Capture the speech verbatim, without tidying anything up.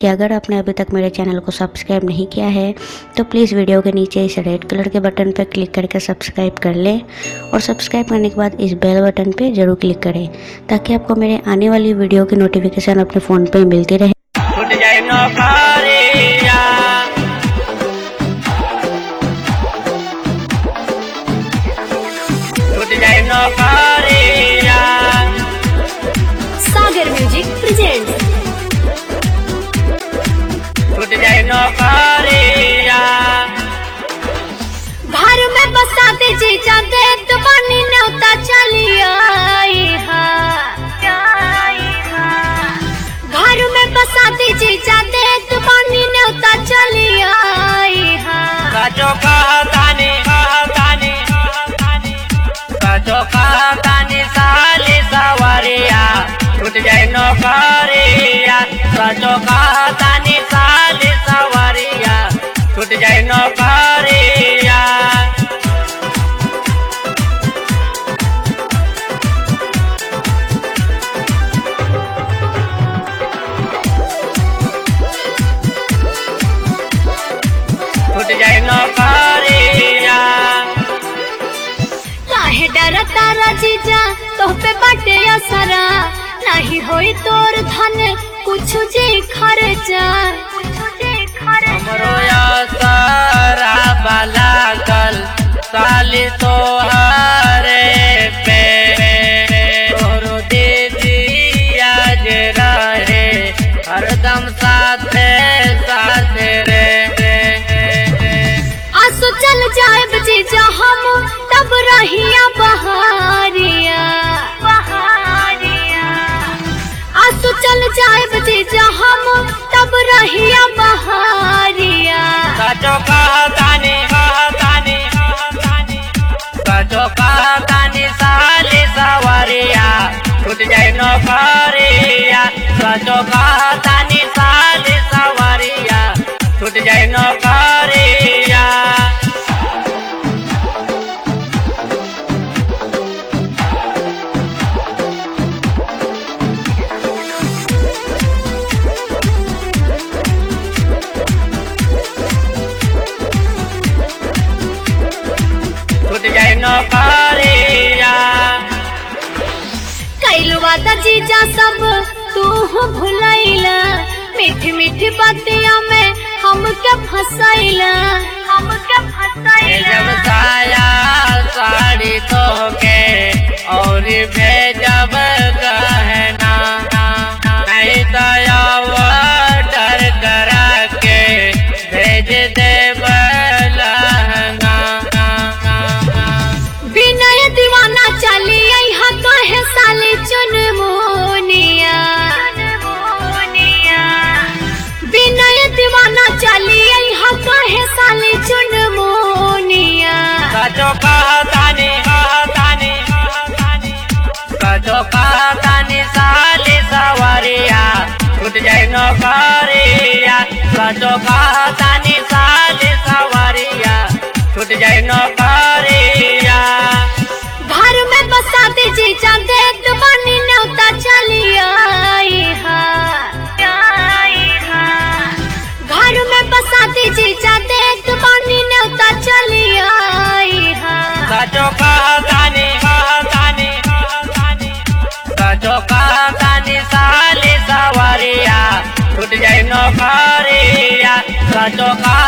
कि अगर आपने अभी तक मेरे चैनल को सब्सक्राइब नहीं किया है तो प्लीज़ वीडियो के नीचे इस रेड कलर के बटन पर क्लिक करके सब्सक्राइब कर लें और सब्सक्राइब करने के बाद इस बेल बटन पे ज़रूर क्लिक करें ताकि आपको मेरे आने वाली वीडियो की नोटिफिकेशन अपने फ़ोन पे मिलती रहे। सागर म्यूजिक प्रेजेंट घर में बसाते जीजा दे तो पानी न्योता चली आई हा। घर में बसाते जीजा दे तो पानी न्योता चली आई हा। सचो कहतानी कहतानी सचो कहतानी साली सवरिया छूट जाए नौकरिया। सचो कहतानी साली सवरिया छूट जाए नौकरिया। छूट जाए नौकरिया। काहे डरता जीजा तोह पे बाटे असरा नहीं होई तोर धन कुछ जे खर्चा। हमरो असरा लागल साली तोहरे पे तोरो दीदी आज रहे हरदम साथे साथे रे। आसो चल जाए जीजा हम तब रहिया बहारिया बहारिया। आसो चल जाए जीजा हम तब रहिया बहारिया। सचो कहतानी कहतानी सचो कहतानी साली सवरिया छूट जाए नौकरिया। सचो कहतानी साली सवरिया छूट जाए नौकरिया। छूट जाए नौकरिया। कैलू वादा जीजा सब तू भुलैला मीठी मीठी बातिया में हमके फसैला हमके फसैला। जब साया साड़ी तोहके और भेजब गहना नहीं तो ऑर्डर करा के भेज देब लहंगा। बिनय दीवाना चली यहाँ कहे साली चुनमुनिया। बिनय दीवाना चली यहाँ कहे साली चुनमुनिया। सचो कहतानी कहतानी सचो कहतानी साली सवरिया छूट जाए नौकरिया। सचो कहतानी साली सवरिया छूट जाए नौकरिया। घर में बसाते जीजा दे तो पानी न्योता चली आई हा। घर में बसाते जीजा दे तो पानी न्योता चली आई हा। सचो कहतानी कहतानी सचो कहतानी साली सवरिया छूट जाए नौकरिया। सचो